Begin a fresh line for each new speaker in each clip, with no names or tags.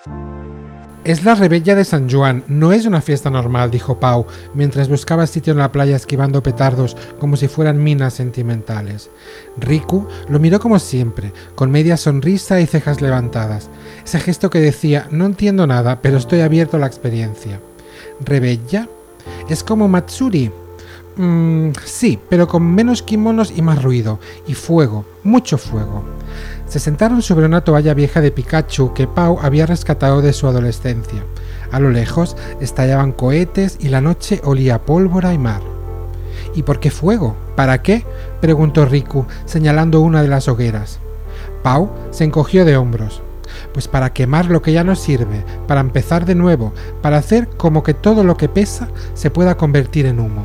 Es la Rebella de San Juan, no es una fiesta normal, dijo Pau, mientras buscaba sitio en la playa esquivando petardos como si fueran minas sentimentales. Riku lo miró como siempre, con media sonrisa y cejas levantadas. Ese gesto que decía, no entiendo nada, pero estoy abierto a la experiencia. ¿Rebella? ¿Es como Matsuri? Sí, pero con menos kimonos y más ruido, y fuego, mucho fuego. Se sentaron sobre una toalla vieja de Pikachu que Pau había rescatado de su adolescencia. A lo lejos estallaban cohetes y la noche olía a pólvora y mar. ¿Y por qué fuego? ¿Para qué?, preguntó Riku, señalando una de las hogueras. Pau se encogió de hombros. Pues para quemar lo que ya no sirve, para empezar de nuevo, para hacer como que todo lo que pesa se pueda convertir en humo.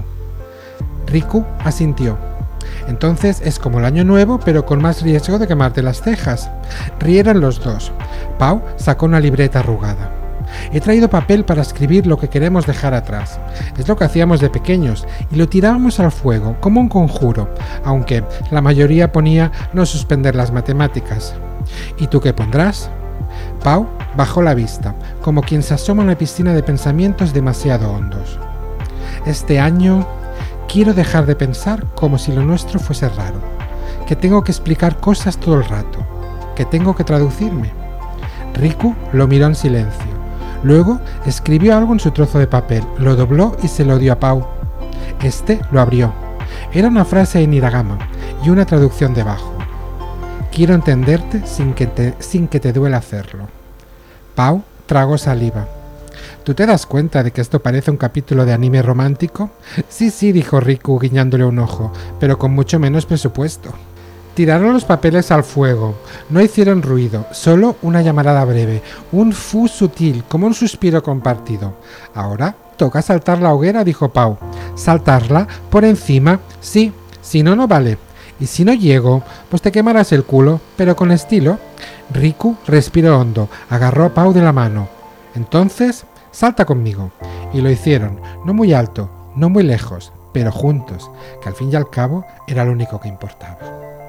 Riku asintió. Entonces es como el año nuevo, pero con más riesgo de quemarte las cejas. Rieron los dos. Pau sacó una libreta arrugada. He traído papel para escribir lo que queremos dejar atrás. Es lo que hacíamos de pequeños y lo tirábamos al fuego, como un conjuro, aunque la mayoría ponía no suspender las matemáticas. ¿Y tú qué pondrás? Pau bajó la vista, como quien se asoma a una piscina de pensamientos demasiado hondos. Este año quiero dejar de pensar como si lo nuestro fuese raro, que tengo que explicar cosas todo el rato, que tengo que traducirme. Riku lo miró en silencio. Luego escribió algo en su trozo de papel, lo dobló y se lo dio a Pau. Este lo abrió. Era una frase en hiragana y una traducción debajo. Quiero entenderte sin que te duela hacerlo. Pau tragó saliva. ¿Tú te das cuenta de que esto parece un capítulo de anime romántico? Sí, dijo Riku guiñándole un ojo, pero con mucho menos presupuesto. Tiraron los papeles al fuego. No hicieron ruido, solo una llamarada breve, un fu sutil, como un suspiro compartido. Ahora toca saltar la hoguera, dijo Pau. ¿Saltarla? ¿Por encima? Sí, si no, no vale. Y si no llego, pues te quemarás el culo, pero con estilo. Riku respiró hondo, agarró a Pau de la mano. Entonces, salta conmigo. Y lo hicieron, no muy alto, no muy lejos, pero juntos, que al fin y al cabo era lo único que importaba.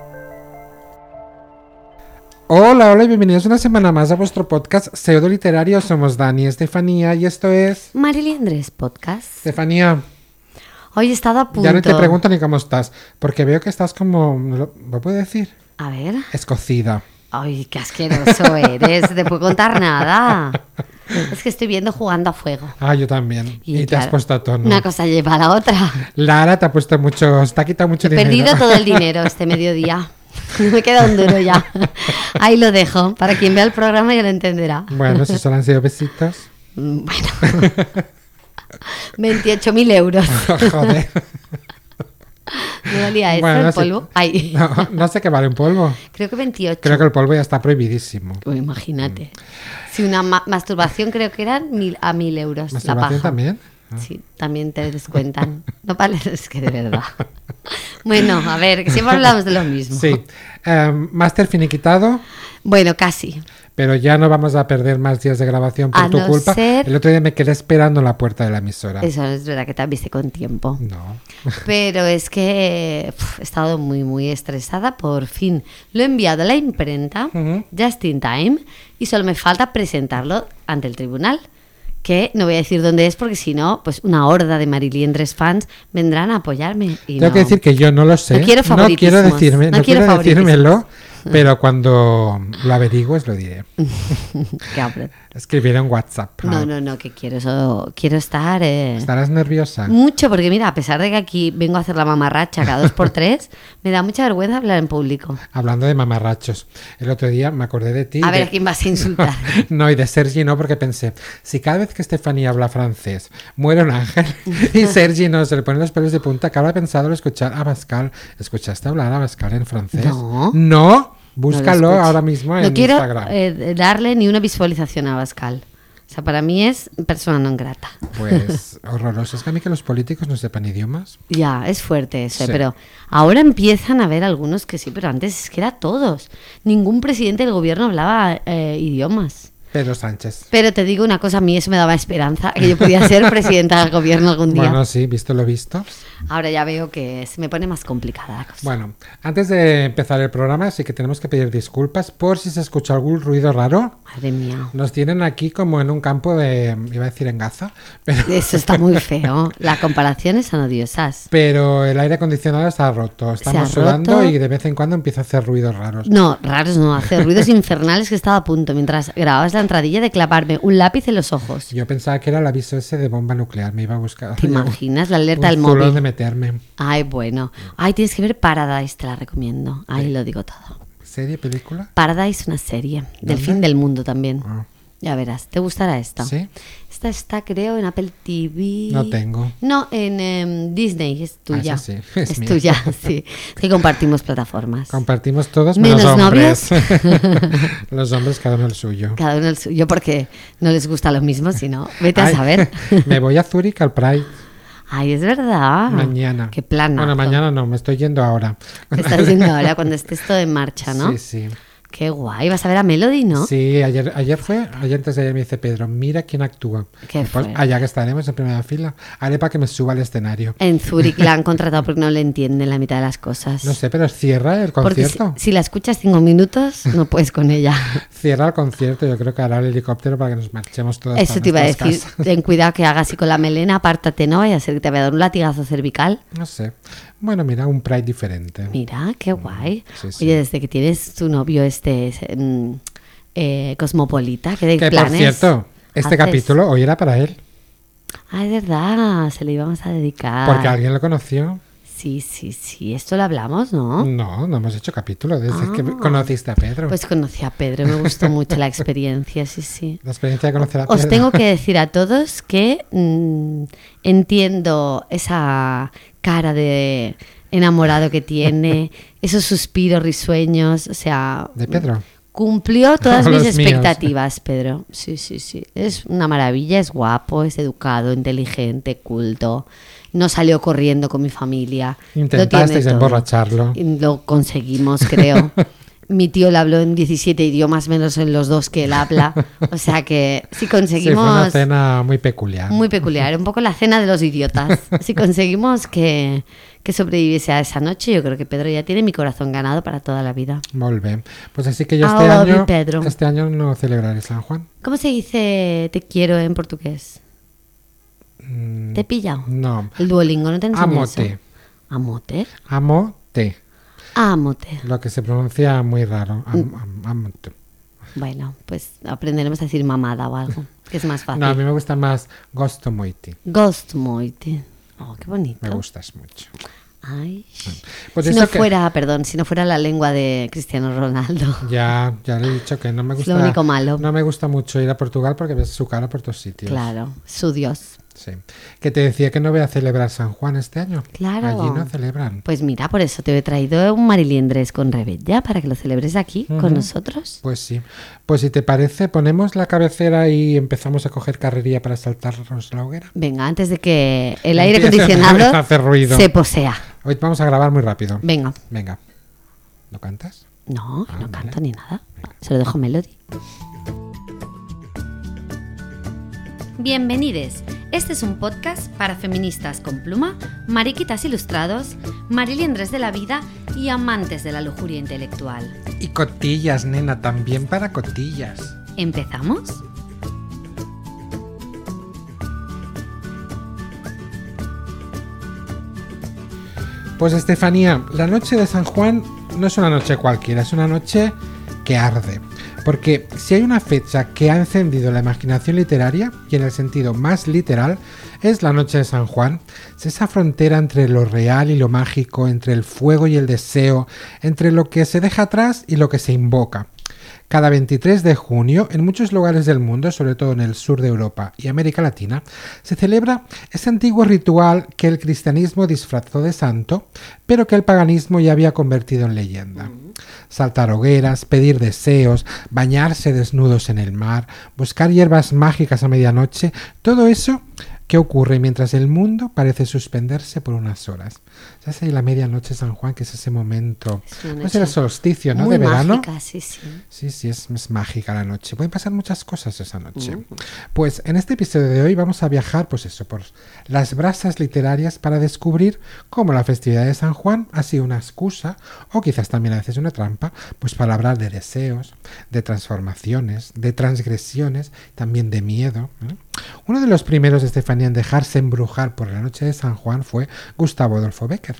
Hola y bienvenidos una semana más a vuestro podcast Pseudo Literario. Somos Dani y Estefanía y esto es...
Mariliendres Podcast.
Estefanía,
hoy he estado a punto...
ya no te pregunto ni cómo estás, porque veo que estás como... ¿Lo puedo decir?
A ver...
escocida.
Ay, qué asqueroso eres, no te puedo contar nada. Es que estoy viendo Jugando a Fuego.
Ah, yo también. Y te has puesto a tono.
Una cosa lleva a la otra.
Lara te ha puesto mucho... te ha quitado mucho dinero.
He perdido todo el dinero este mediodía. Me queda un duro ya. Ahí lo dejo. Para quien vea el programa ya lo entenderá.
Bueno, si solo han sido besitos.
Bueno. 28.000 euros.
Joder.
¿Me valía eso,
bueno,
el polvo? Ay.
No sé qué vale un polvo.
Creo que 28.
Creo que el polvo ya está prohibidísimo.
Pues imagínate. Si una masturbación creo que eran 1.000 euros.
¿Masturbación
la paja
también?
Sí, también te descuentan. No vale, es que de verdad. Bueno, a ver, que siempre hablamos de lo mismo.
Sí. Máster finiquitado.
Bueno, casi.
Pero ya no vamos a perder más días de grabación por tu culpa. El otro día me quedé esperando en la puerta de la emisora.
Eso es verdad que te avise con tiempo.
No.
Pero es que he estado muy, muy estresada. Por fin lo he enviado a la imprenta, just in time, y solo me falta presentarlo ante el tribunal. Que no voy a decir dónde es porque si no, pues una horda de Mariliendres fans vendrán a apoyarme. Y
tengo que decir que yo no lo sé.
No quiero favoritismos.
No quiero decírmelo, pero cuando lo averigües lo diré. Escribiré en WhatsApp.
No, que quiero estar...
¿Estarás nerviosa?
Mucho, porque mira, a pesar de que aquí vengo a hacer la mamarracha cada 2x3, me da mucha vergüenza hablar en público.
Hablando de mamarrachos, el otro día me acordé de ti.
A ver, ¿a quién vas a insultar?
No, y de Sergi no, porque pensé, si cada vez que Estefanía habla francés muere un ángel y Sergi no se le ponen los pelos de punta, que habrá pensado al escuchar a Abascal. ¿Escuchaste hablar a Abascal en francés?
No.
Búscalo ahora mismo en Instagram.
No quiero darle ni una visualización a Abascal. O sea, para mí es persona non grata.
Pues horroroso. Es que a mí que los políticos no sepan idiomas.
Ya, es fuerte eso,
sí.
Pero ahora empiezan a haber algunos que sí, pero antes es que era todos. Ningún presidente del gobierno hablaba idiomas.
Pedro Sánchez.
Pero te digo una cosa, a mí eso me daba esperanza, que yo podía ser presidenta del gobierno algún día.
Bueno, sí, visto lo visto.
Ahora ya veo que se me pone más complicada la cosa.
Bueno, antes de empezar el programa sí que tenemos que pedir disculpas por si se escucha algún ruido raro.
Madre mía.
Nos tienen aquí como en un campo de, iba a decir en Gaza, pero,
Eso está muy feo. Las comparaciones son odiosas.
pero el aire acondicionado está roto. Estamos
Se ha roto.
sudando y de vez en cuando empieza a hacer ruidos raros.
No, raros no, hace ruidos infernales que estaba a punto mientras grababas la entradilla de clavarme un lápiz en los ojos.
Yo pensaba que era el aviso ese de bomba nuclear, me iba a buscar.
¿Te imaginas? La alerta
un
del
zulón
móvil.
de meterme.
Ay, bueno. Ay, tienes que ver Paradise, te la recomiendo. Ahí lo digo todo.
¿Serie, película?
Paradise, una serie del
¿Dónde?
fin del mundo también.
Ah,
Ya verás, ¿te gustará esta?
¿sí?
Esta está, creo, en Apple TV.
No tengo.
No, en Disney, es tuya.
esa sí, es mía.
tuya, sí. Es que compartimos plataformas.
Compartimos todos
¿Menos
menos hombres. Los hombres cada uno el suyo.
Cada uno el suyo, porque no les gusta lo mismo, sino vete a
Ay,
saber.
Me voy a Zúrich al Pride
Ay, es verdad.
mañana.
Qué planazo.
Bueno, mañana no, me estoy yendo ahora.
Te estás yendo ahora cuando estés todo en marcha, ¿no?
Sí, sí.
Qué guay. Vas a ver a Melody, ¿no?
Sí, ayer antes de ayer me dice Pedro, mira quién actúa.
Qué
Pues
fuerte.
allá que estaremos en primera fila, haré para que me suba al escenario.
En Zurich la han contratado porque no le entienden la mitad de las cosas.
No sé, pero cierra el
Porque
concierto.
si la escuchas 5 minutos, no puedes con ella.
Cierra el concierto, yo creo que hará el helicóptero para que nos marchemos todos.
Eso
para
te iba a
nuestras
decir.
casas.
Ten cuidado que hagas así con la melena, apártate, no vaya a ser que te vaya a dar un latigazo cervical.
No sé. Bueno, mira, un Pride diferente.
Mira, qué guay.
Sí, sí.
Oye, desde que tienes tu novio cosmopolita, ¿qué de
Que por
planes
cierto, este
haces?
capítulo hoy era para él,
Ah, es verdad, se lo íbamos a dedicar.
porque alguien lo conoció.
Sí, sí, sí, esto lo hablamos, ¿no?
No, no hemos hecho capítulo desde que
Ah.
conociste a Pedro.
Pues conocí a Pedro, me gustó mucho la experiencia, sí, sí.
La experiencia de conocer a Pedro.
Os tengo que decir a todos que entiendo esa cara de enamorado que tiene, esos suspiros risueños, o sea...
¿De Pedro?
Cumplió todas mis
Los míos.
expectativas, Pedro. Sí, sí, sí. Es una maravilla, es guapo, es educado, inteligente, culto. No salió corriendo con mi familia. Lo
Intentasteis
tiene todo.
emborracharlo.
Y lo conseguimos, creo. Mi tío le habló en 17 idiomas menos en los 2 que él habla. O sea que si
Sí, fue una
conseguimos...
cena muy peculiar.
Muy peculiar, un poco la cena de los idiotas. Si conseguimos que sobreviviese a esa noche, yo creo que Pedro ya tiene mi corazón ganado para toda la vida.
Molt bé. Pues así que yo
I
este
love you,
año,
Pedro.
este año no celebraré San Juan.
¿Cómo se dice te quiero en portugués? ¿Te he pillado?
No.
El Duolingo no te enseña
Amote.
eso. ¿Amote?
Amo-te.
Amote.
Lo que se pronuncia muy raro. Amote.
Bueno, pues aprenderemos a decir mamada o algo, que es más fácil.
No, a mí me gusta más Gosto moiti.
Ghost moite. Oh, qué bonito.
Me gustas mucho.
Ay.
Pues
si
eso
no
que-
fuera, perdón, si no fuera la lengua de Cristiano Ronaldo.
Ya le he dicho que no me
Es
gusta.
lo único malo.
No me gusta mucho ir a Portugal porque ves su cara por todos sitios.
Claro, su Dios.
Sí. Que te decía que no voy a celebrar San Juan este año.
Claro.
Allí no celebran.
Pues mira, por eso te he traído un mariliendres con Rebella para que lo celebres aquí con nosotros.
Pues sí. Pues si te parece, ponemos la cabecera y empezamos a coger carrería para saltarnos la hoguera.
Venga, antes de que el aire
Empieza otra vez a
acondicionado
hacer ruido.
se posea.
Hoy vamos a grabar muy rápido.
Venga.
Venga. ¿No cantas?
No,
Ah,
no
vale.
canto ni nada. Se lo dejo a Melody. Bienvenidos. Este es un podcast para feministas con pluma, mariquitas ilustrados, mariliendres de la vida y amantes de la lujuria intelectual.
Y cotillas, nena, también para cotillas.
¿Empezamos?
Pues Estefanía, la noche de San Juan no es una noche cualquiera, es una noche que arde. Porque si hay una fecha que ha encendido la imaginación literaria, y en el sentido más literal, es la noche de San Juan. Es esa frontera entre lo real y lo mágico, entre el fuego y el deseo, entre lo que se deja atrás y lo que se invoca. Cada 23 de junio, en muchos lugares del mundo, sobre todo en el sur de Europa y América Latina, se celebra ese antiguo ritual que el cristianismo disfrazó de santo, pero que el paganismo ya había convertido en leyenda. Saltar hogueras, pedir deseos, bañarse desnudos en el mar, buscar hierbas mágicas a medianoche, todo eso que ocurre mientras el mundo parece suspenderse por unas horas. Ya sé, la medianoche de San Juan, que es ese momento, no es el solsticio, ¿no? De verano.
Mágica, sí.
Sí, es mágica la noche. Pueden pasar muchas cosas esa noche. Pues en este episodio de hoy vamos a viajar, pues eso, por las brasas literarias para descubrir cómo la festividad de San Juan ha sido una excusa, o quizás también a veces una trampa, pues para hablar de deseos, de transformaciones, de transgresiones, también de miedo, ¿eh? Uno de los primeros, Estefanía, en dejarse embrujar por la noche de San Juan fue Gustavo Adolfo Bécquer.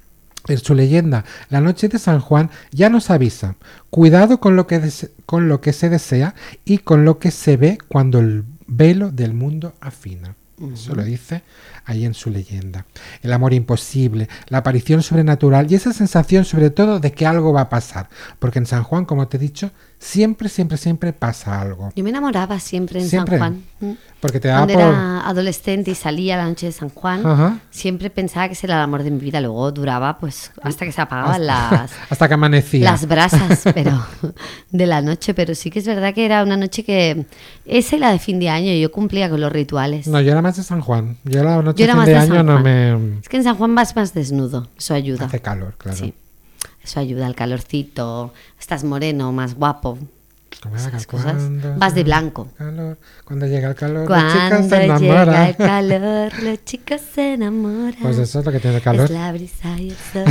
En su leyenda, la noche de San Juan ya nos avisa: cuidado con lo que se desea y con lo que se ve cuando el velo del mundo afina. Eso lo dice ahí en su leyenda. El amor imposible, la aparición sobrenatural y esa sensación sobre todo de que algo va a pasar. Porque en San Juan, como te he dicho, siempre pasa algo.
Yo me enamoraba siempre en San Juan.
Porque te daba
Cuando era adolescente y salía la noche de San Juan, siempre pensaba que ese era el amor de mi vida. Luego duraba pues hasta que se apagaban
hasta que amanecía.
Las brasas pero de la noche. Pero sí que es verdad que era una noche que... Esa y la de fin de año, yo cumplía con los rituales.
No, yo era más de San Juan. Yo la noche de fin de año no me...
Es que en San Juan vas más desnudo. Eso ayuda.
Hace calor, claro.
Sí. Eso ayuda, al calorcito. Estás moreno, más guapo. Esas cosas. Vas de blanco.
Cuando llega el calor,
cuando
las chicas se enamoran.
Cuando llega el calor, los chicos se enamoran.
Pues eso es lo que tiene el calor.
Es la brisa y el sol.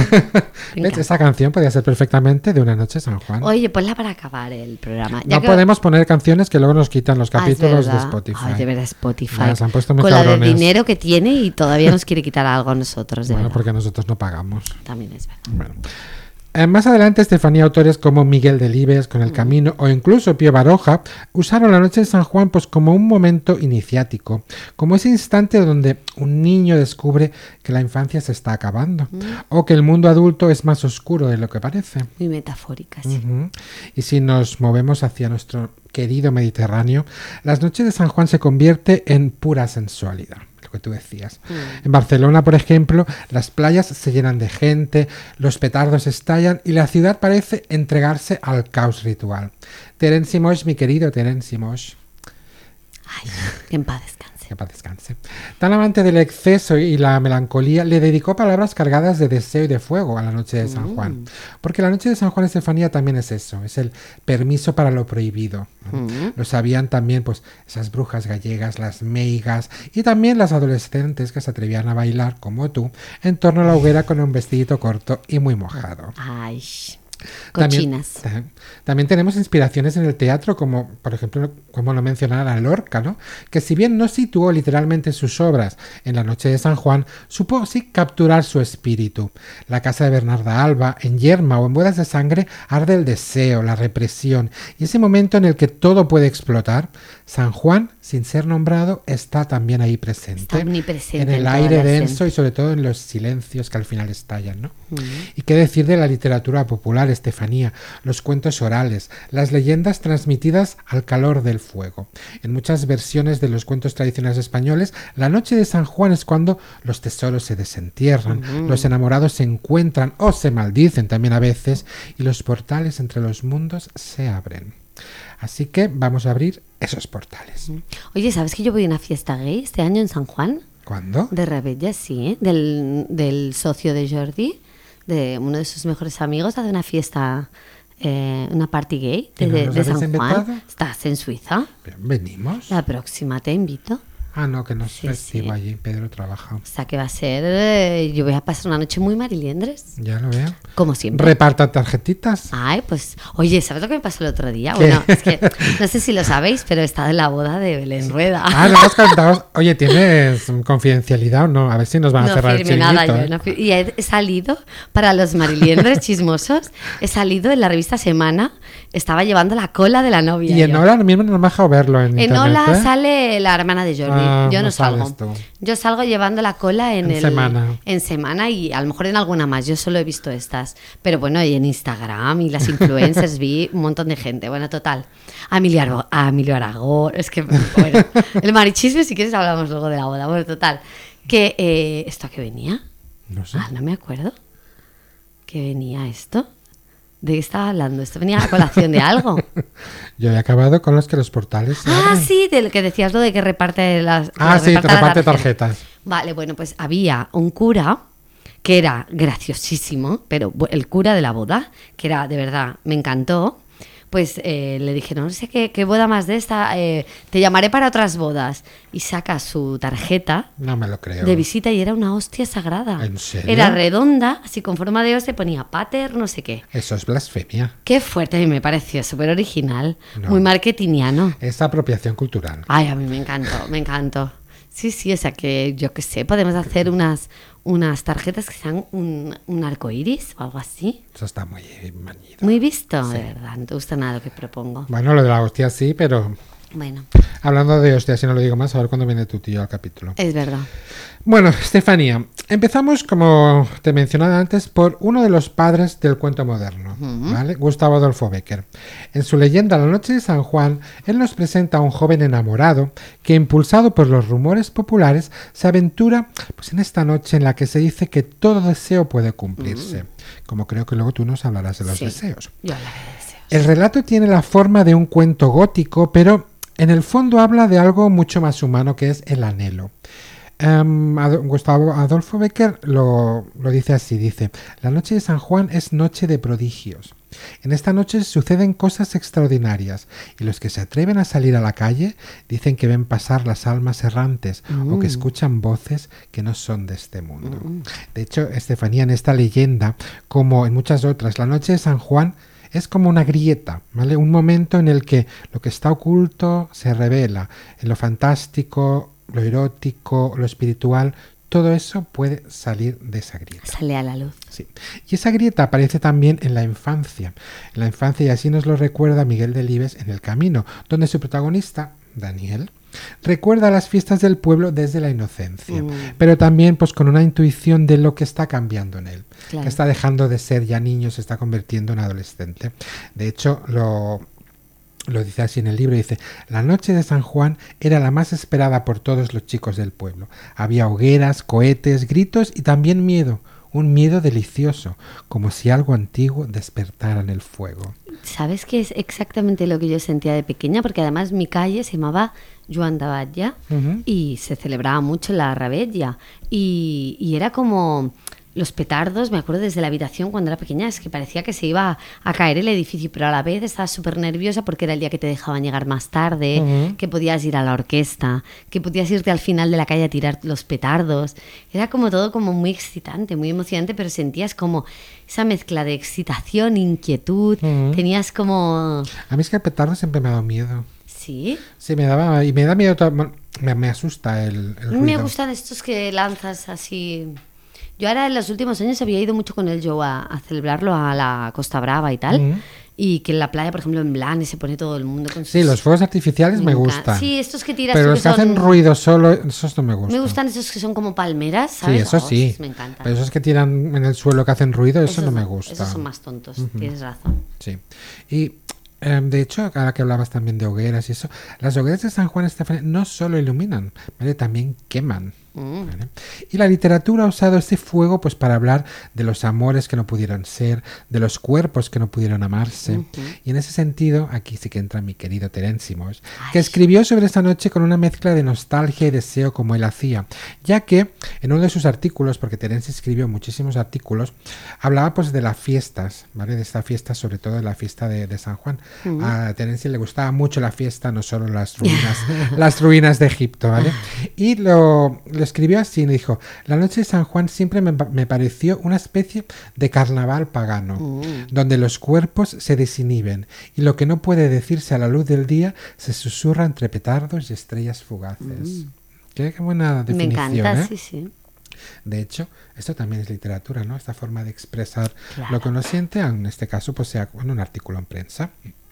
Esa canción podría ser perfectamente de Una noche San Juan.
Oye, ponla para acabar el programa.
Ya no podemos poner canciones que luego nos quitan los capítulos de Spotify.
Ay, de verdad, Spotify.
Ya, se han puesto muy
con
cabrones.
la de dinero que tiene y todavía nos quiere quitar algo a nosotros.
Bueno,
verdad.
porque nosotros no pagamos.
También es verdad.
Bueno. Más adelante, Estefanía, autores como Miguel Delibes con El Camino o incluso Pío Baroja usaron la noche de San Juan pues como un momento iniciático, como ese instante donde un niño descubre que la infancia se está acabando o que el mundo adulto es más oscuro de lo que parece.
Muy metafórica, sí.
Y si nos movemos hacia nuestro querido Mediterráneo, las noches de San Juan se convierte en pura sensualidad. Que tú decías. En Barcelona, por ejemplo, las playas se llenan de gente, los petardos estallan y la ciudad parece entregarse al caos ritual. Terence Moix, mi querido Terence Moix.
Ay, que en paz descanse.
Que en paz descanse. Tan amante del exceso y la melancolía, le dedicó palabras cargadas de deseo y de fuego a la noche de San Juan. Porque la noche de San Juan, Estefanía, también es eso, es el permiso para lo prohibido. Lo sabían también pues esas brujas gallegas, las meigas y también las adolescentes que se atrevían a bailar, como tú, en torno a la hoguera con un vestidito corto y muy mojado.
Ay, cochinas.
También tenemos inspiraciones en el teatro, como por ejemplo, como lo mencionaba Lorca, ¿no? Que si bien no situó literalmente sus obras en la noche de San Juan, supo sí capturar su espíritu. La casa de Bernarda Alba, en Yerma o en Bodas de Sangre, arde el deseo, la represión y ese momento en el que todo puede explotar. San Juan, sin ser nombrado, está también ahí presente.
Está omnipresente
en el aire denso y sobre todo en los silencios que al final estallan, ¿no? Y qué decir de la literatura popular, Estefanía, los cuentos orales, las leyendas transmitidas al calor del fuego. En muchas versiones de los cuentos tradicionales españoles, la noche de San Juan es cuando los tesoros se desentierran, los enamorados se encuentran o se maldicen también a veces y los portales entre los mundos se abren. Así que vamos a abrir esos portales.
Oye, ¿sabes que yo voy a una fiesta gay este año en San Juan?
¿Cuándo?
De Rebella, sí, ¿eh? Del socio de Jordi, de uno de sus mejores amigos, hace una fiesta, una party gay de San Juan. ¿Estás en Suiza?
Bien, venimos.
La próxima te invito.
Ah, no, que no es
Sí,
festivo
sí.
allí, Pedro trabaja.
O sea, que va a ser... yo voy a pasar una noche muy mariliendres,
Ya lo veo.
como siempre.
Repartan tarjetitas.
Ay, pues, oye, ¿sabes lo que me pasó el otro día?
¿Qué?
Bueno, es que no sé si lo sabéis, pero he estado en la boda de Belén Rueda.
Ah, no hemos cantado. Oye, ¿tienes confidencialidad o no? A ver si nos van a
No
cerrar el
firme
chiringuito.
nada, yo no y he salido, para los mariliendres chismosos, he salido en la revista Semana, estaba llevando la cola de la novia.
Y en
yo.
Ola mismo no me ha dejado verlo en
En
internet.
Ola
¿eh?
sale la hermana de Jordi,
Ah,
yo no
sales
salgo.
tú.
Yo salgo llevando la cola
En Semana.
en Semana y a lo mejor en alguna más, yo solo he visto estas. Pero bueno, y en Instagram y las influencers vi un montón de gente. Bueno, total. A Emilio Aragón, es que, bueno, el marichisme, si quieres hablamos luego de la boda. Bueno, total. Que, ¿esto a qué venía?
No sé.
Ah, no me acuerdo. ¿Qué venía esto? ¿De qué estaba hablando? ¿Esto venía a colación de algo?
Yo he acabado con los portales se
Ah,
abren.
sí, del que decías lo de que reparte las...
Ah,
que
sí, te
reparta la
reparte
tarjeta.
tarjetas.
Vale, bueno, pues había un cura que era graciosísimo, pero el cura de la boda, que era, de verdad, me encantó. Pues le dijeron, no sé qué boda más de esta, te llamaré para otras bodas. Y saca su tarjeta
No me lo creo.
de visita y era una hostia sagrada.
¿En serio?
Era redonda, así con forma de hostia, ponía pater, no sé qué.
Eso es blasfemia.
Qué fuerte, a mí me pareció súper original,
No.
muy marketingiano.
Es apropiación cultural.
Ay, a mí me encantó, me encantó. Sí, sí, o sea que yo qué sé, podemos hacer unas tarjetas que sean un arco iris o algo así.
Eso está muy manido.
Muy visto,
Sí.
de verdad, no te gusta nada lo que propongo.
Bueno, lo de la hostia sí, pero
Bueno,
hablando de hostia, si no lo digo más, a ver cuándo viene tu tío al capítulo.
es verdad.
Bueno, Estefanía, empezamos, como te mencionaba antes, por uno de los padres del cuento moderno, ¿vale? Gustavo Adolfo Bécquer. En su leyenda La noche de San Juan, él nos presenta a un joven enamorado que, impulsado por los rumores populares, se aventura pues, en esta noche en la que se dice que todo deseo puede cumplirse. Como creo que luego tú nos hablarás de los
Sí,
deseos.
yo hablaré de deseos.
El relato tiene la forma de un cuento gótico, pero en el fondo habla de algo mucho más humano, que es el anhelo. Gustavo Adolfo Bécquer lo dice así, dice: la noche de San Juan es noche de prodigios. En esta noche suceden cosas extraordinarias y los que se atreven a salir a la calle dicen que ven pasar las almas errantes o que escuchan voces que no son de este mundo. De hecho, Estefanía, en esta leyenda, como en muchas otras, la noche de San Juan es como una grieta, ¿vale? Un momento en el que lo que está oculto se revela, en lo fantástico, lo erótico, lo espiritual, todo eso puede salir de esa grieta.
Sale a la luz.
Sí. Y esa grieta aparece también en la infancia. En la infancia, y así nos lo recuerda Miguel Delibes en El Camino, donde su protagonista, Daniel, recuerda las fiestas del pueblo desde la inocencia, pero también pues con una intuición de lo que está cambiando en él,
Claro.
que está dejando de ser ya niño, se está convirtiendo en adolescente. De hecho, lo dice así en el libro, dice: la noche de San Juan era la más esperada por todos los chicos del pueblo. Había hogueras, cohetes, gritos y también miedo, un miedo delicioso, como si algo antiguo despertara en el fuego.
¿Sabes qué es exactamente lo que yo sentía de pequeña? Porque además mi calle se llamaba Joan de Batlle y se celebraba mucho la Rabetlla y era como... Los petardos, me acuerdo desde la habitación cuando era pequeña, es que parecía que se iba a caer el edificio, pero a la vez estaba súper nerviosa porque era el día que te dejaban llegar más tarde, que podías ir a la orquesta, que podías irte al final de la calle a tirar los petardos. Era como todo como muy excitante, muy emocionante, pero sentías como esa mezcla de excitación, inquietud, tenías como...
A mí es que el petardo siempre me ha dado miedo.
¿Sí?
Sí, me daba, y me da miedo, me asusta el
A mí
ruido.
me gustan estos que lanzas así... Yo ahora en los últimos años había ido mucho con el Joe a celebrarlo a la Costa Brava y tal. Y que en la playa, por ejemplo, en Blanes se pone todo el mundo con sus...
Sí, los fuegos artificiales me
encanta.
gustan.
Sí, estos que tiras
Pero
tú
los que hacen ruido solo, esos no me gustan.
Me gustan esos que son como palmeras,
Sí,
¿sabes?
eso sí.
Esos me encantan.
Pero esos que tiran en el suelo que hacen ruido, eso no me gusta.
Esos son más tontos, tienes razón.
Sí. Y de hecho, ahora que hablabas también de hogueras y eso, las hogueras de San Juan, Estefanía, no solo iluminan, ¿vale? También queman. ¿Vale? Y la literatura ha usado este fuego pues para hablar de los amores que no pudieron ser, de los cuerpos que no pudieron amarse. Y en ese sentido, aquí sí que entra mi querido Terence Moix, que escribió sobre esta noche con una mezcla de nostalgia y deseo como él hacía, ya que en uno de sus artículos, porque Terence escribió muchísimos artículos, hablaba pues de las fiestas, ¿vale? De esta fiesta, sobre todo de la fiesta de San Juan. A Terence le gustaba mucho la fiesta, no solo las ruinas, las ruinas de Egipto, ¿vale? Y lo escribió así, dijo: la noche de San Juan siempre me pareció una especie de carnaval pagano, donde los cuerpos se desinhiben y lo que no puede decirse a la luz del día se susurra entre petardos y estrellas fugaces. Qué buena definición.
Me encanta,
¿eh?
sí, sí.
De hecho, esto también es literatura, ¿no? Esta forma de expresar
Claro.
lo que uno siente, en este caso, pues sea en un artículo en prensa.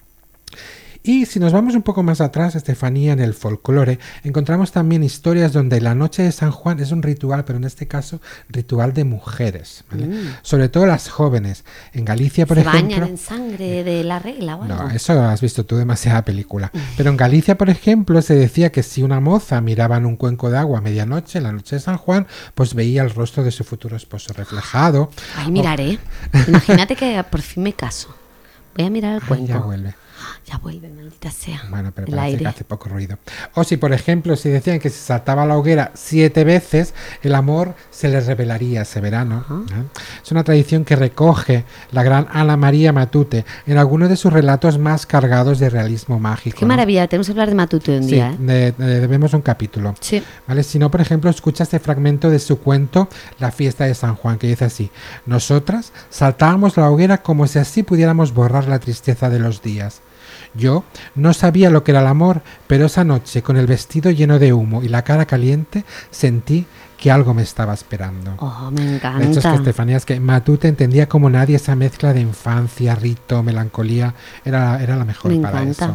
Y si nos vamos un poco más atrás, Estefanía, en el folclore, encontramos también historias donde la noche de San Juan es un ritual, pero en este caso, ritual de mujeres, ¿vale? Sobre todo las jóvenes. En Galicia, por
¿Se
ejemplo...
bañan en sangre de la regla o algo?
No, eso has visto tú demasiada película. Pero en Galicia, por ejemplo, se decía que si una moza miraba en un cuenco de agua a medianoche, en la noche de San Juan, pues veía el rostro de su futuro esposo reflejado.
Ay, miraré. Imagínate que por fin me caso. Voy a mirar el cuenco.
Ya vuelve.
Ya vuelve, maldita sea.
Bueno, pero
el
parece
aire.
que hace poco ruido. O si, por ejemplo, si decían que si saltaba a la hoguera 7 veces, el amor se le revelaría ese verano. ¿Eh? Es una tradición que recoge la gran Ana María Matute en algunos de sus relatos más cargados de realismo mágico.
Qué maravilla, tenemos que hablar de Matute un día.
Debemos un capítulo.
Sí.
¿Vale? Si no, por ejemplo, escucha este fragmento de su cuento La fiesta de San Juan, que dice así: nosotras saltábamos la hoguera como si así pudiéramos borrar la tristeza de los días. Yo no sabía lo que era el amor, pero esa noche, con el vestido lleno de humo y la cara caliente, sentí que algo me estaba esperando.
Oh, me encanta.
De hecho, es que Estefanía, es que Matute entendía como nadie esa mezcla de infancia, rito, melancolía. Era la mejor
me
para
encanta.
eso.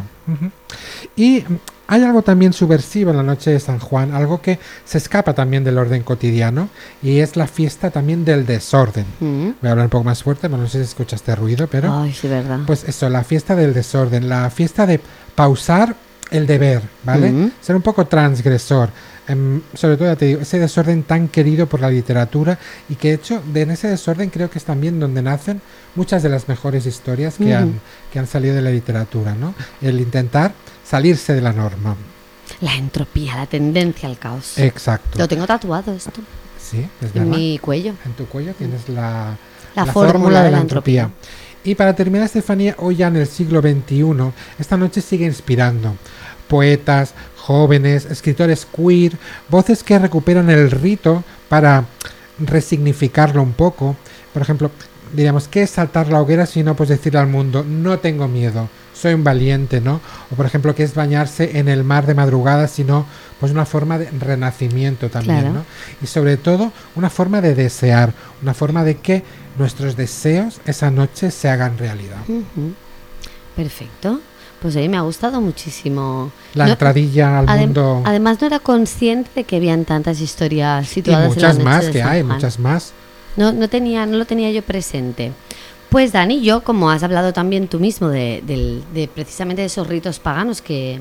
Y hay algo también subversivo en la noche de San Juan, algo que se escapa también del orden cotidiano, y es la fiesta también del desorden. Voy a hablar un poco más fuerte, no sé si escuchaste ruido, pero...
Ay, sí, verdad.
Pues eso, la fiesta del desorden, la fiesta de pausar el deber, ¿vale? Ser un poco transgresor. Sobre todo, ya te digo, ese desorden tan querido por la literatura, y que de hecho en ese desorden creo que es también donde nacen muchas de las mejores historias que han salido de la literatura, ¿no? El intentar salirse de la norma.
La entropía, la tendencia al caos.
Exacto.
Lo tengo tatuado esto.
Sí, es
en
verdad.
mi cuello.
En tu cuello tienes la
fórmula de la entropía.
Y para terminar, Estefanía, hoy ya en el siglo XXI, esta noche sigue inspirando poetas, jóvenes, escritores queer, voces que recuperan el rito para resignificarlo un poco. Por ejemplo, diríamos, ¿qué es saltar la hoguera si no pues decirle al mundo, no tengo miedo, soy un valiente, ¿no? O por ejemplo, ¿qué es bañarse en el mar de madrugada sino pues una forma de renacimiento también,
claro,
¿no? Y sobre todo una forma de desear, una forma de que nuestros deseos esa noche se hagan realidad.
Perfecto. Pues a mí me ha gustado muchísimo.
La entradilla al mundo.
Además no era consciente de que habían tantas historias situadas
y muchas
en la noche
más
de
que
San
hay,
Juan.
muchas más.
No lo tenía yo presente. Pues Dani, yo, como has hablado también tú mismo de precisamente de esos ritos paganos que,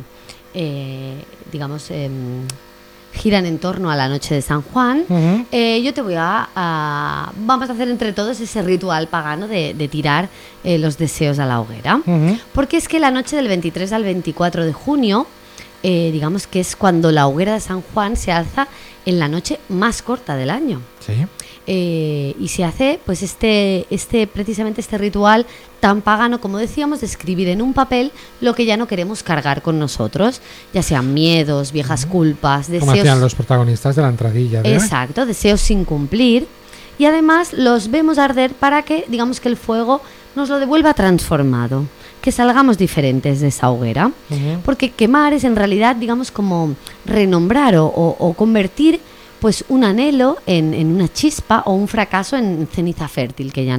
giran en torno a la noche de San Juan, yo te voy vamos a hacer entre todos ese ritual pagano de tirar los deseos a la hoguera. Porque es que la noche del 23 al 24 de junio, digamos que es cuando la hoguera de San Juan se alza en la noche más corta del año.
Sí.
Y se hace pues precisamente este ritual tan pagano, como decíamos, de escribir en un papel lo que ya no queremos cargar con nosotros, ya sean miedos, viejas culpas, deseos.
Como hacían los protagonistas de la entradilla, ¿verdad?
Exacto, deseos sin cumplir. Y además los vemos arder para que, digamos, que el fuego nos lo devuelva transformado, que salgamos diferentes de esa hoguera. Porque quemar es en realidad, digamos, como renombrar o convertir pues un anhelo en una chispa, o un fracaso en ceniza fértil que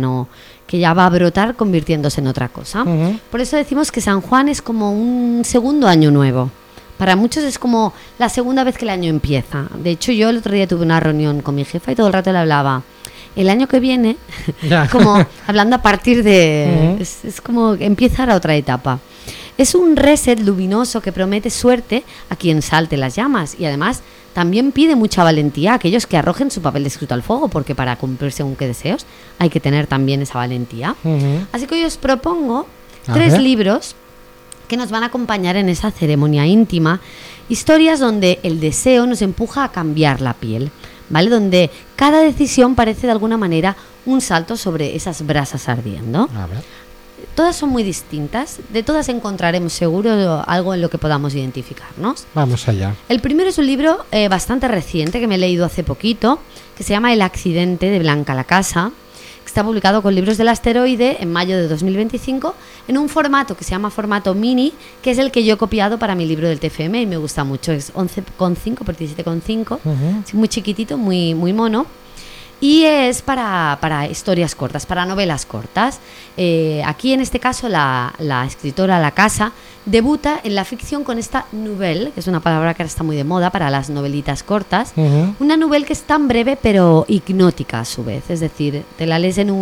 ya va a brotar convirtiéndose en otra cosa. Por eso decimos que San Juan es como un segundo año nuevo. Para muchos es como la segunda vez que el año empieza. De hecho, yo el otro día tuve una reunión con mi jefa y todo el rato le hablaba. El año que viene, como hablando a partir de... Es como empezar a otra etapa. Es un reset luminoso que promete suerte a quien salte las llamas, y además también pide mucha valentía a aquellos que arrojen su papel escrito al fuego, porque para cumplir según qué deseos hay que tener también esa valentía. Así que hoy os propongo 3 libros que nos van a acompañar en esa ceremonia íntima, historias donde el deseo nos empuja a cambiar la piel, ¿vale? Donde cada decisión parece de alguna manera un salto sobre esas brasas ardiendo.
A ver.
Todas son muy distintas, de todas encontraremos seguro algo en lo que podamos identificarnos.
Vamos allá.
El primero es un libro bastante reciente que me he leído hace poquito, que se llama El accidente, de Blanca Lacasa, que está publicado con Libros del Asteroide en mayo de 2025 en un formato que se llama formato mini, que es el que yo he copiado para mi libro del TFM y me gusta mucho. Es 11,5 por 17,5, muy chiquitito, muy, muy mono. Y es para historias cortas, para novelas cortas. Aquí en este caso la escritora Lacasa debuta en la ficción con esta nouvelle, que es una palabra que ahora está muy de moda para las novelitas cortas. Una nouvelle que es tan breve pero hipnótica a su vez, es decir, te la lees en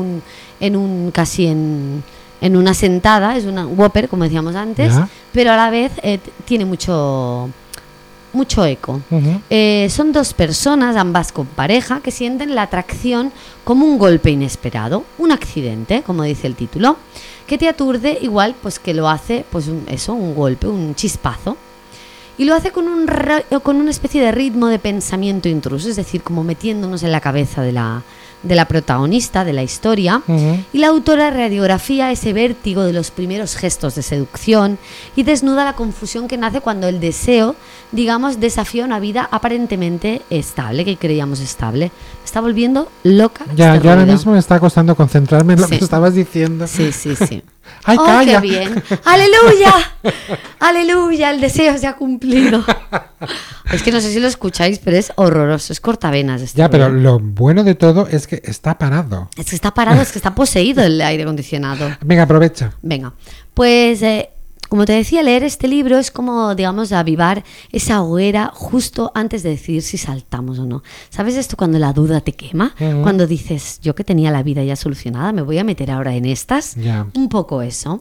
una sentada, es una whopper como decíamos antes, pero a la vez tiene mucho mucho eco. Son dos personas, ambas con pareja, que sienten la atracción como un golpe inesperado, un accidente, como dice el título, que te aturde igual pues que lo hace pues un golpe, un chispazo. Y lo hace con una especie de ritmo de pensamiento intruso, es decir, como metiéndonos en la cabeza de la protagonista de la historia. Y la autora radiografía ese vértigo de los primeros gestos de seducción y desnuda la confusión que nace cuando el deseo, digamos, desafía una vida aparentemente estable, que creíamos estable. Me está volviendo loca.
Ya ahora mismo me está costando concentrarme en lo que estabas diciendo.
Sí.
¡Ay, calla!
¡Qué bien! ¡Aleluya! ¡Aleluya! El deseo se ha cumplido. Es que no sé si lo escucháis, pero es horroroso, es cortavenas.
Ya, pero lo bueno de todo es que está parado.
Es que está parado, es que está poseído el aire acondicionado.
Venga, aprovecha.
Venga, pues como te decía, leer este libro es como, digamos, avivar esa hoguera justo antes de decidir si saltamos o no. ¿Sabes esto cuando la duda te quema? Cuando dices, yo que tenía la vida ya solucionada, me voy a meter ahora en estas. Un poco eso.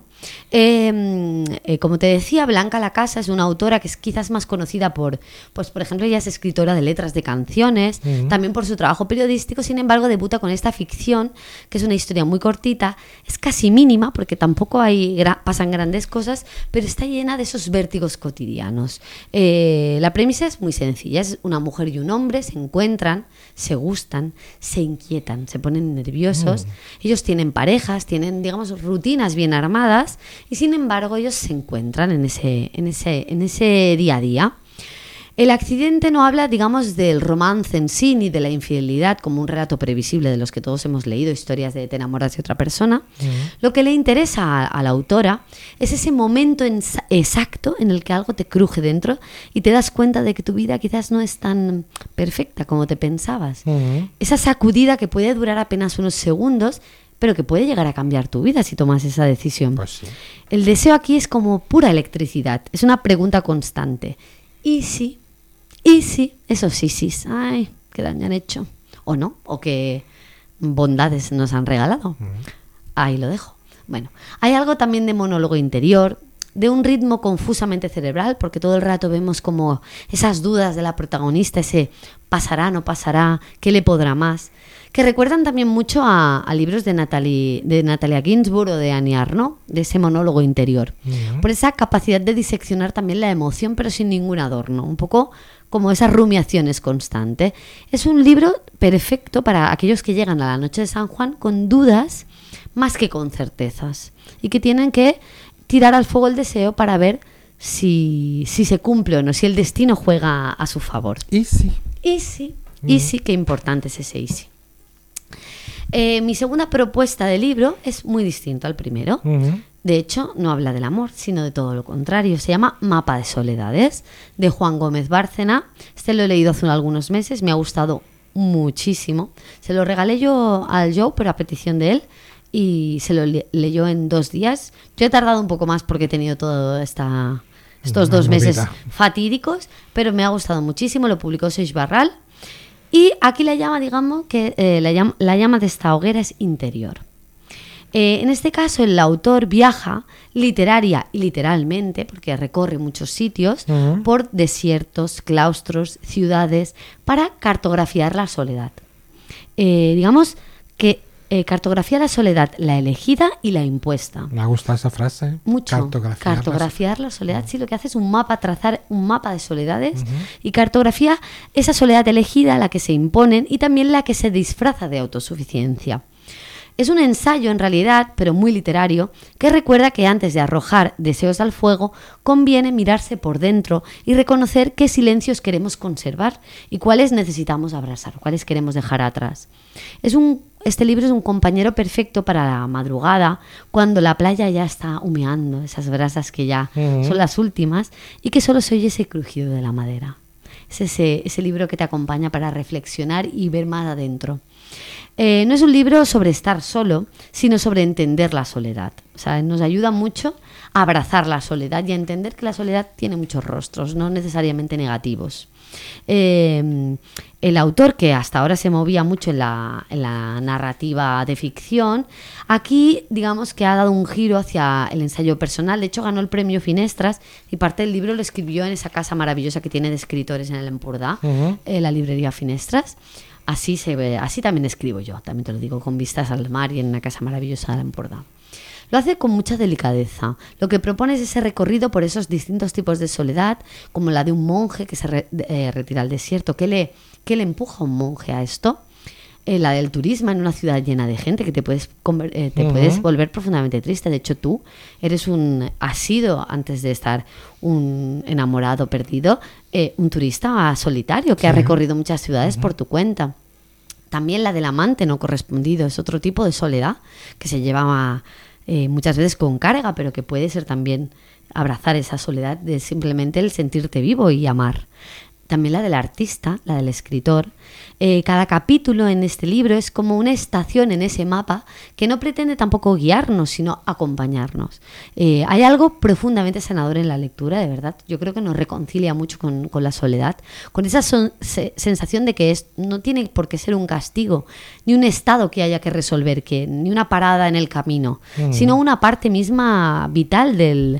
Como te decía, Blanca Lacasa es una autora que es quizás más conocida por ejemplo, ella es escritora de letras de canciones, también por su trabajo periodístico. Sin embargo, debuta con esta ficción, que es una historia muy cortita, es casi mínima porque tampoco pasan grandes cosas, pero está llena de esos vértigos cotidianos. La premisa es muy sencilla, es una mujer y un hombre se encuentran, se gustan, se inquietan, se ponen nerviosos, ellos tienen parejas, tienen, digamos, rutinas bien armadas, y sin embargo ellos se encuentran en ese día a día. El accidente no habla, digamos, del romance en sí ni de la infidelidad como un relato previsible de los que todos hemos leído, historias de te enamoras de otra persona. Lo que le interesa a la autora es ese momento exacto en el que algo te cruje dentro y te das cuenta de que tu vida quizás no es tan perfecta como te pensabas. Esa sacudida que puede durar apenas unos segundos, pero que puede llegar a cambiar tu vida si tomas esa decisión.
Pues sí.
El deseo aquí es como pura electricidad, es una pregunta constante. ¿Y si? Esos sí, ay, qué daño han hecho. O no, o qué bondades nos han regalado. Ahí lo dejo. Bueno, hay algo también de monólogo interior, de un ritmo confusamente cerebral, porque todo el rato vemos como esas dudas de la protagonista, ese pasará, no pasará, qué le podrá más, que recuerdan también mucho a libros de Natalia Ginzburg o de Annie Arnaud, de ese monólogo interior. Por esa capacidad de diseccionar también la emoción, pero sin ningún adorno, un poco como esas rumiaciones constantes. Es un libro perfecto para aquellos que llegan a la noche de San Juan con dudas más que con certezas y que tienen que tirar al fuego el deseo para ver si se cumple o no, si el destino juega a su favor.
Y sí,
qué importante es ese easy. Mi segunda propuesta de libro es muy distinto al primero. De hecho, no habla del amor, sino de todo lo contrario. Se llama Mapa de Soledades, de Juan Gómez Bárcena. Este lo he leído hace algunos meses, me ha gustado muchísimo. Se lo regalé yo al Joe, pero a petición de él, y se lo leyó en 2 días. Yo he tardado un poco más porque he tenido todo estos 2 meses fatídicos, pero me ha gustado muchísimo. Lo publicó Seix Barral. Y aquí la llama, digamos, que la llama de esta hoguera es interior. En este caso, el autor viaja literaria y literalmente, porque recorre muchos sitios, por desiertos, claustros, ciudades, para cartografiar la soledad. Digamos que cartografía la soledad, la elegida y la impuesta.
Me gusta esa frase.
Mucho. Cartografiar la soledad. Sí, lo que hace es trazar un mapa de soledades y cartografía esa soledad elegida, la que se imponen y también la que se disfraza de autosuficiencia. Es un ensayo en realidad, pero muy literario, que recuerda que antes de arrojar deseos al fuego, conviene mirarse por dentro y reconocer qué silencios queremos conservar y cuáles necesitamos abrazar, cuáles queremos dejar atrás. Este libro es un compañero perfecto para la madrugada, cuando la playa ya está humeando, esas brasas que ya son las últimas, y que solo se oye ese crujido de la madera. Es ese libro que te acompaña para reflexionar y ver más adentro. No es un libro sobre estar solo, sino sobre entender la soledad. O sea, nos ayuda mucho abrazar la soledad y a entender que la soledad tiene muchos rostros, no necesariamente negativos. El autor, que hasta ahora se movía mucho en la narrativa de ficción, aquí digamos que ha dado un giro hacia el ensayo personal. De hecho, ganó el premio Finestras y parte del libro lo escribió en esa casa maravillosa que tiene de escritores en el Empordà, la librería Finestras. Así también escribo yo, también te lo digo, con vistas al mar y en una casa maravillosa del Empordà. Lo hace con mucha delicadeza. Lo que propone es ese recorrido por esos distintos tipos de soledad, como la de un monje que se retira al desierto. ¿Qué le empuja a un monje a esto? La del turismo en una ciudad llena de gente, que te puedes volver profundamente triste. De hecho, tú has sido, antes de estar un enamorado perdido, un turista solitario que ha recorrido muchas ciudades por tu cuenta. También la del amante no correspondido es otro tipo de soledad que se lleva muchas veces con carga, pero que puede ser también abrazar esa soledad de simplemente el sentirte vivo y amar. También la del artista, la del escritor. Cada capítulo en este libro es como una estación en ese mapa que no pretende tampoco guiarnos, sino acompañarnos. Hay algo profundamente sanador en la lectura, de verdad. Yo creo que nos reconcilia mucho con la soledad, con esa sensación de que no tiene por qué ser un castigo, ni un estado que haya que resolver, ni una parada en el camino, sino una parte misma vital de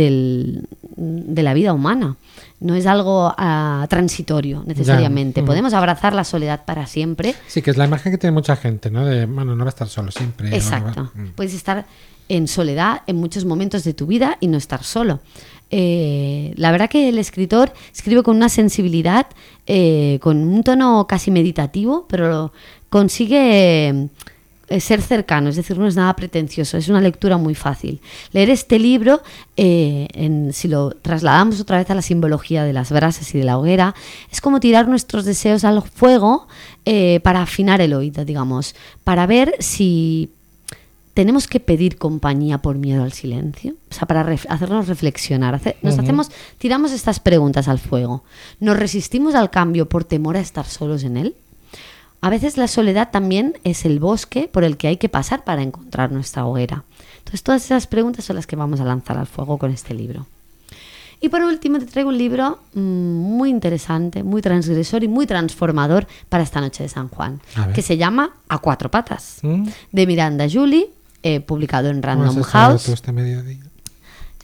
la vida humana. No es algo transitorio necesariamente. Podemos abrazar la soledad para siempre.
Sí, que es la imagen que tiene mucha gente, ¿no? No va a estar solo siempre.
Exacto. Puedes estar en soledad en muchos momentos de tu vida y no estar solo. La verdad que el escritor escribe con una sensibilidad, con un tono casi meditativo, pero consigue ser cercano, es decir, no es nada pretencioso, es una lectura muy fácil. Leer este libro, si lo trasladamos otra vez a la simbología de las brasas y de la hoguera, es como tirar nuestros deseos al fuego para afinar el oído, digamos, para ver si tenemos que pedir compañía por miedo al silencio, o sea, para hacernos reflexionar. Tiramos estas preguntas al fuego. ¿Nos resistimos al cambio por temor a estar solos en él? A veces la soledad también es el bosque por el que hay que pasar para encontrar nuestra hoguera. Entonces, todas esas preguntas son las que vamos a lanzar al fuego con este libro. Y por último, te traigo un libro muy interesante, muy transgresor y muy transformador para esta noche de San Juan, que se llama A cuatro patas, de Miranda Julie, publicado en Random House.
Tú este mediodía?
Ya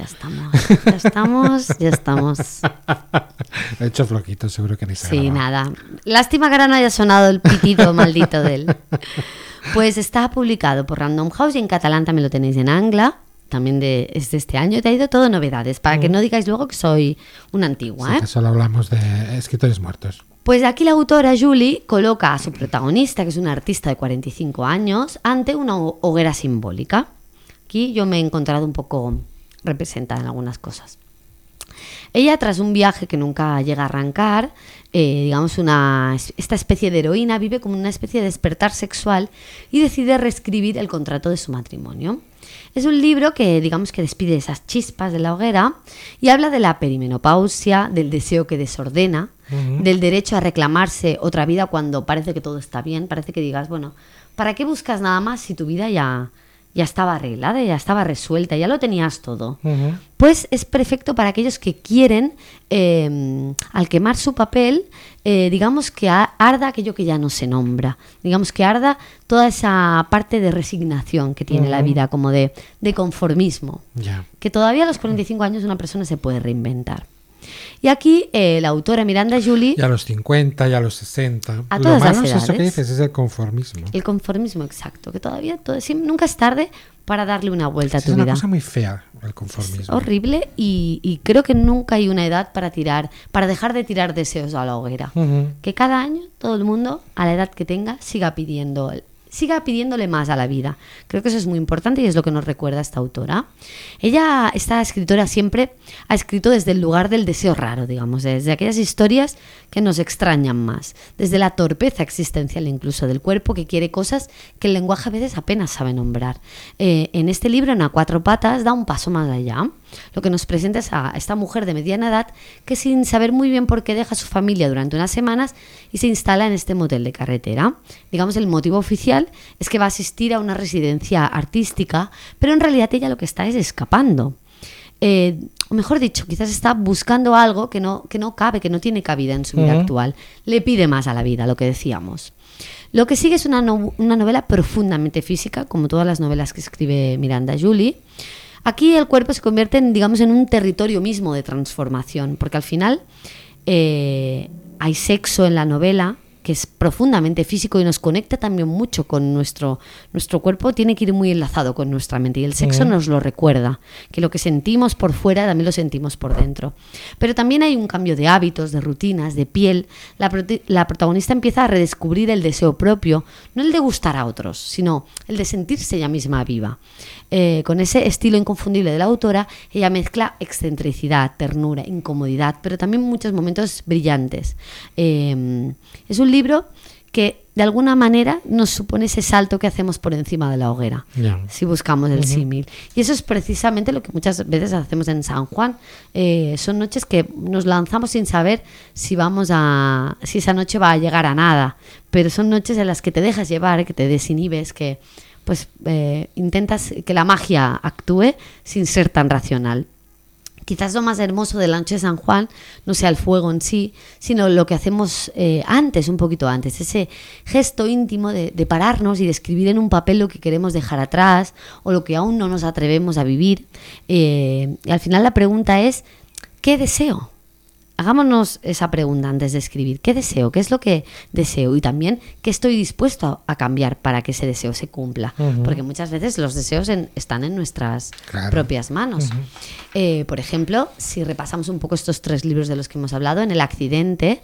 estamos.
He hecho floquito, seguro que ni se
Sí,
graba.
nada. Lástima que ahora no haya sonado el pitido maldito de él. Pues está publicado por Random House y en catalán también lo tenéis en Angla. También es de este año. He traído todo novedades para que no digáis luego que soy una antigua.
Sí, que solo hablamos de escritores muertos.
Pues aquí la autora Julie coloca a su protagonista, que es una artista de 45 años, ante una hoguera simbólica. Aquí yo me he encontrado un poco representada en algunas cosas. Ella, tras un viaje que nunca llega a arrancar, digamos esta especie de heroína, vive como una especie de despertar sexual y decide reescribir el contrato de su matrimonio. Es un libro que, digamos, que despide esas chispas de la hoguera y habla de la perimenopausia, del deseo que desordena, del derecho a reclamarse otra vida cuando parece que todo está bien, parece que digas, bueno, ¿para qué buscas nada más si tu vida ya estaba arreglada, ya estaba resuelta, ya lo tenías todo? Pues es perfecto para aquellos que quieren, al quemar su papel, digamos que arda aquello que ya no se nombra, digamos que arda toda esa parte de resignación que tiene la vida, como de conformismo, que todavía a los 45 años una persona se puede reinventar. Y aquí la autora Miranda Julie...
Y a los 50, y a los 60.
A todas las edades.
Lo malo es eso que dices, es el conformismo.
El conformismo, exacto. Que todavía nunca es tarde para darle una vuelta a tu vida.
Es una cosa muy fea, el conformismo.
Es horrible y creo que nunca hay una edad para dejar de tirar deseos a la hoguera. Que cada año todo el mundo, a la edad que tenga, siga pidiéndole más a la vida. Creo que eso es muy importante y es lo que nos recuerda esta autora. Ella, esta escritora, siempre ha escrito desde el lugar del deseo raro, digamos, desde aquellas historias que nos extrañan más, desde la torpeza existencial incluso del cuerpo que quiere cosas que el lenguaje a veces apenas sabe nombrar. En este libro, en A cuatro patas, da un paso más allá. Lo que nos presenta es a esta mujer de mediana edad que, sin saber muy bien por qué, deja a su familia durante unas semanas y se instala en este motel de carretera. Digamos, el motivo oficial es que va a asistir a una residencia artística, pero en realidad ella lo que está es escapando. o mejor dicho, quizás está buscando algo que no cabe, que no tiene cabida en su vida actual. Le pide más a la vida, lo que decíamos. Lo que sigue es una novela profundamente física, como todas las novelas que escribe Miranda Julie. Aquí el cuerpo se convierte en un territorio mismo de transformación, porque al final hay sexo en la novela, que es profundamente físico y nos conecta también mucho con nuestro cuerpo, tiene que ir muy enlazado con nuestra mente, y el sexo nos lo recuerda, que lo que sentimos por fuera también lo sentimos por dentro. Pero también hay un cambio de hábitos, de rutinas, de piel. La protagonista empieza a redescubrir el deseo propio, no el de gustar a otros, sino el de sentirse ella misma viva. Con ese estilo inconfundible de la autora, ella mezcla excentricidad, ternura, incomodidad, pero también muchos momentos brillantes. Es un libro que de alguna manera nos supone ese salto que hacemos por encima de la hoguera, si buscamos el símil. Y eso es precisamente lo que muchas veces hacemos en San Juan. Son noches que nos lanzamos sin saber si esa noche va a llegar a nada, pero son noches en las que te dejas llevar, que te desinhibes, que pues intentas que la magia actúe sin ser tan racional. Quizás lo más hermoso de la noche de San Juan no sea el fuego en sí, sino lo que hacemos antes, un poquito antes, ese gesto íntimo de pararnos y de escribir en un papel lo que queremos dejar atrás o lo que aún no nos atrevemos a vivir. Y al final la pregunta es, ¿qué deseo? Hagámonos esa pregunta antes de escribir. ¿Qué deseo? ¿Qué es lo que deseo? Y también, ¿qué estoy dispuesto a cambiar para que ese deseo se cumpla? Porque muchas veces los deseos están en nuestras propias manos. Por ejemplo, si repasamos un poco estos 3 libros de los que hemos hablado, en El accidente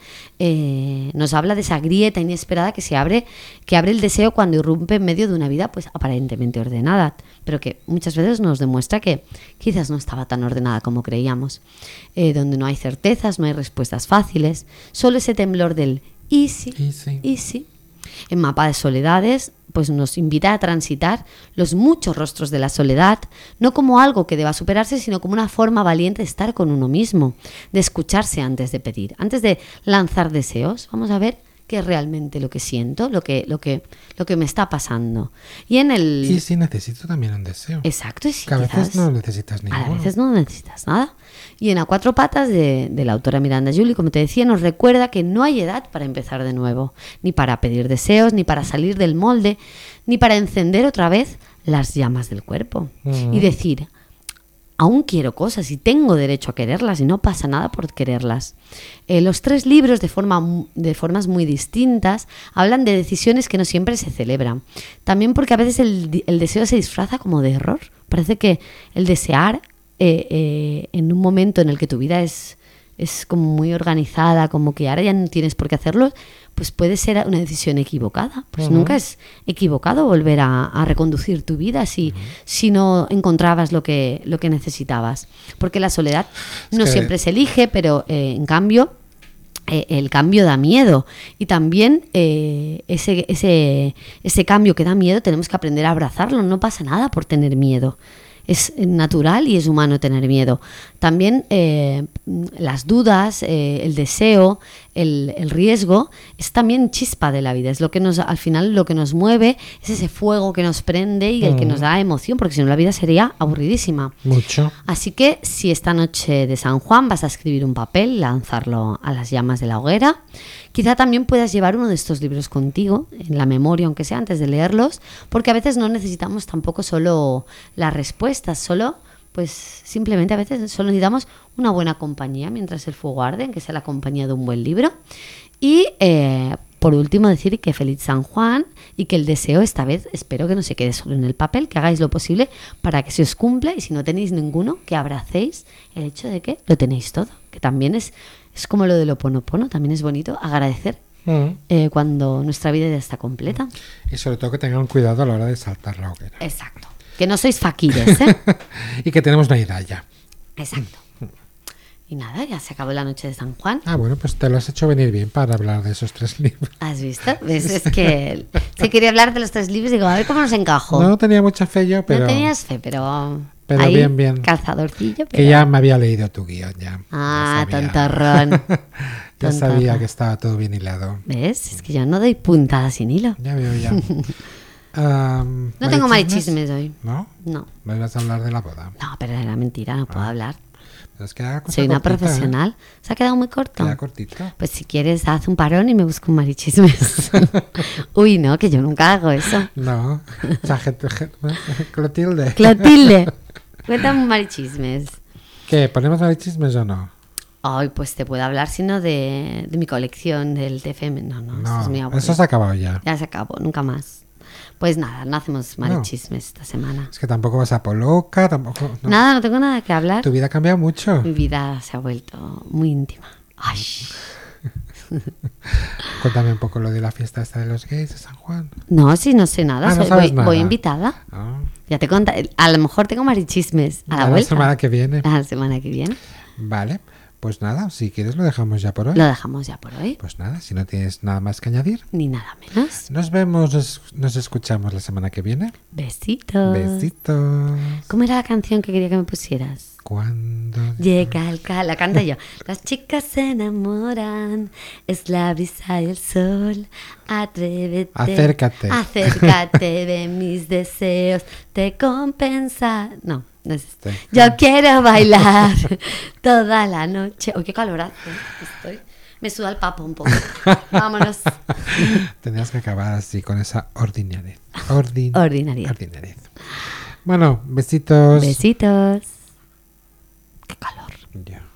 nos habla de esa grieta inesperada que abre el deseo cuando irrumpe en medio de una vida pues aparentemente ordenada, pero que muchas veces nos demuestra que quizás no estaba tan ordenada como creíamos, donde no hay certezas, no hay respuestas fáciles, solo ese temblor del ¿y si? En Mapa de Soledades pues nos invita a transitar los muchos rostros de la soledad, no como algo que deba superarse, sino como una forma valiente de estar con uno mismo, de escucharse antes de pedir, antes de lanzar deseos. Vamos a ver qué es realmente lo que siento, lo que me está pasando. Y
si necesito también un deseo.
Exacto. Y si
que a veces no necesitas ninguno.
A veces no necesitas nada. Y en A 4 patas de la autora Miranda Julie, como te decía, nos recuerda que no hay edad para empezar de nuevo, ni para pedir deseos, ni para salir del molde, ni para encender otra vez las llamas del cuerpo. Y decir, aún quiero cosas y tengo derecho a quererlas y no pasa nada por quererlas. Los 3 libros, de formas muy distintas, hablan de decisiones que no siempre se celebran. También porque a veces el deseo se disfraza como de error. Parece que el desear en un momento en el que tu vida es como muy organizada, como que ahora ya no tienes por qué hacerlo, pues puede ser una decisión equivocada. Pues nunca es equivocado volver a reconducir tu vida si no encontrabas lo que necesitabas. Porque la soledad no siempre se elige, pero en cambio el cambio da miedo. Y también ese cambio que da miedo tenemos que aprender a abrazarlo. No pasa nada por tener miedo. Es natural y es humano tener miedo. También las dudas, el deseo, el riesgo, es también chispa de la vida. Es lo que al final lo que nos mueve, es ese fuego que nos prende y el que nos da emoción, porque si no la vida sería aburridísima.
Mucho.
Así que si esta noche de San Juan vas a escribir un papel, lanzarlo a las llamas de la hoguera, quizá también puedas llevar uno de estos libros contigo, en la memoria, aunque sea antes de leerlos, porque a veces no necesitamos tampoco solo las respuestas, pues simplemente a veces solo necesitamos una buena compañía mientras el fuego arde, que sea la compañía de un buen libro. Y por último decir que feliz San Juan y que el deseo esta vez espero que no se quede solo en el papel, que hagáis lo posible para que se os cumpla, y si no tenéis ninguno, que abracéis el hecho de que lo tenéis todo, que también es como lo del Ho'oponopono, también es bonito agradecer cuando nuestra vida ya está completa.
Y sobre todo que tengan cuidado a la hora de saltar la hoguera.
Exacto. Que no sois faquires, ¿eh?
Y que tenemos una edad ya.
Exacto. Y nada, ya se acabó la noche de San Juan.
Bueno, pues te lo has hecho venir bien para hablar de esos 3 libros.
¿Has visto? ¿Ves? Es que se quería hablar de los 3 libros y digo, a ver cómo nos encajo.
No tenía mucha fe yo, pero...
No tenías fe, pero
ahí, bien.
Calzadorcillo.
Que ya me había leído tu guión, ya.
Tontorrón.
Ya sabía que estaba todo bien hilado.
¿Ves? Es que yo no doy puntada sin hilo.
Ya veo, ya.
No tengo marichismes hoy.
¿No?
No.
¿Me vas a hablar de la boda?
No, pero era mentira, no puedo hablar.
Pero es que era cosa
Soy una
cortita,
profesional. Se ha quedado muy corto.
Queda cortito.
Pues si quieres, haz un parón y me busco un marichismes. Uy, no, que yo nunca hago eso.
No. O sea, Clotilde.
Clotilde, cuéntame un marichismes.
¿Qué? ¿Ponemos marichismes o no?
Ay, pues te puedo hablar, sino de mi colección del TFM. No, eso es muy aburrido.
Eso se ha acabado ya.
Ya se acabó, nunca más. Pues nada, no hacemos marichismes esta semana.
Es que tampoco vas a Poloca, tampoco... No.
Nada, no tengo nada que hablar.
Tu vida ha cambiado mucho.
Mi vida se ha vuelto muy íntima. Ay.
Cuéntame un poco lo de la fiesta esta de los gays de San Juan.
No, sí, no sé nada.
No sabes nada.
Voy invitada.
Ah.
Ya te conté. A lo mejor tengo marichismes a la vuelta.
La semana que viene.
A la semana que viene.
Vale. Pues nada, si quieres lo dejamos ya por hoy.
Lo dejamos ya por hoy.
Pues nada, si no tienes nada más que añadir.
Ni nada menos.
Nos vemos, nos escuchamos la semana que viene.
Besitos.
Besitos.
¿Cómo era la canción que quería que me pusieras?
Cuando
Llega el la canta yo. Las chicas se enamoran, es la brisa y el sol. Atrévete.
Acércate.
Acércate de mis deseos. Te compensa. No, no es esto.
Sí.
Yo quiero bailar toda la noche. Uy, qué calorazo estoy. Me suda el papo un poco. Vámonos.
Tenías que acabar así con esa ordinariedad.
Ordinariedad.
Bueno, besitos.
Besitos. Qué calor.
Ya.